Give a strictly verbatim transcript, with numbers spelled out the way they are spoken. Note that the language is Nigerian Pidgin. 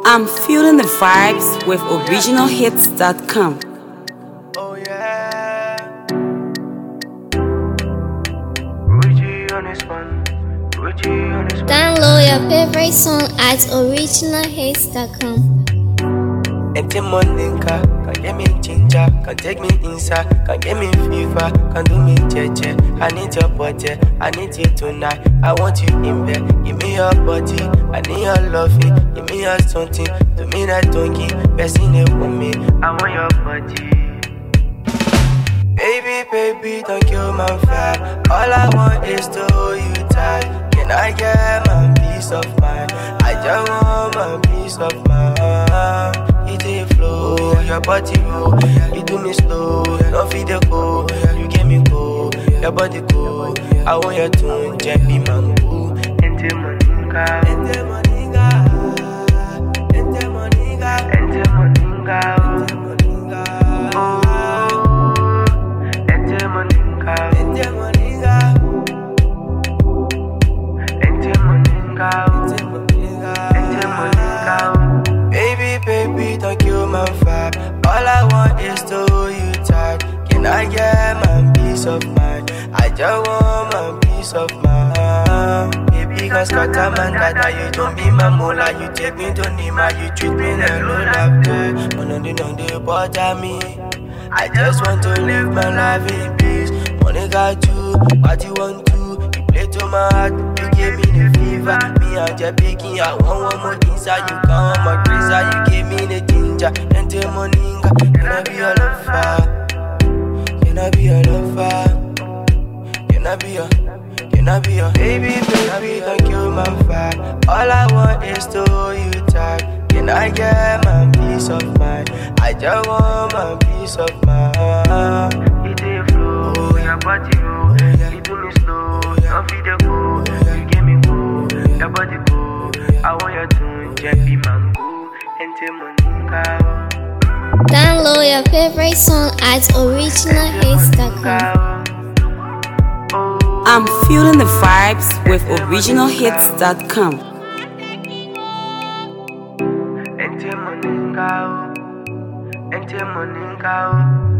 I'm feeling the vibes with original hits dot com. Oh yeah. Ruchi on this one. Ruchi on this one. Download your favorite song at original hits dot com. Enti moninka, can get me ginger, can take me inside, can get me fever, can do me cheche. I need your body, I need you tonight. I want you in bed, give me your body, I need your loving, give me your something, do me that donkey, person it with me. I want your body. Baby, baby, don't kill my vibe. All I want is to hold you tight. Can I get my peace of mind? I just want my peace of mind. It a flow, your body roll. You do me slow, don't feel the go. You get me go, your body go. I want your tune, Jeppy mango. Ente moninga, ente moninga, ente moninga, ente moninga, ente moninga. Oh, ente moninga, ente moninga, ente moninga, ente moninga, ente moninga. Baby, baby, don't kill my vibe. All I want is to hold you tight. Can I get my peace of mind? I just want my peace of mind. Baby, cause kata man kata, you don't be my mola. You take me to Nima, you treat me like low laughter. Money don't they bother me. I just want to live my life in peace. Money got you, what you want to. You play to my heart, you give me the fever. Me and just picking, I want one more inside. You come my crazy, you give me the ginger. Ente moninga, can I be your lover? Can I be your lover? Can I be your, can I be your baby, baby, don't kill my vibe. All I want is to hold you tight. Can I get my peace of mind? I just want my peace of mind. It a flow, your body roll. You do me slow, don't feel the go. You give me go, your body go. I want your tune, Jeppy mango. Ente moninga. Download your favorite song at original hits dot com. I'm feeling the vibes with original hits dot com. Ente moninga, ente moninga.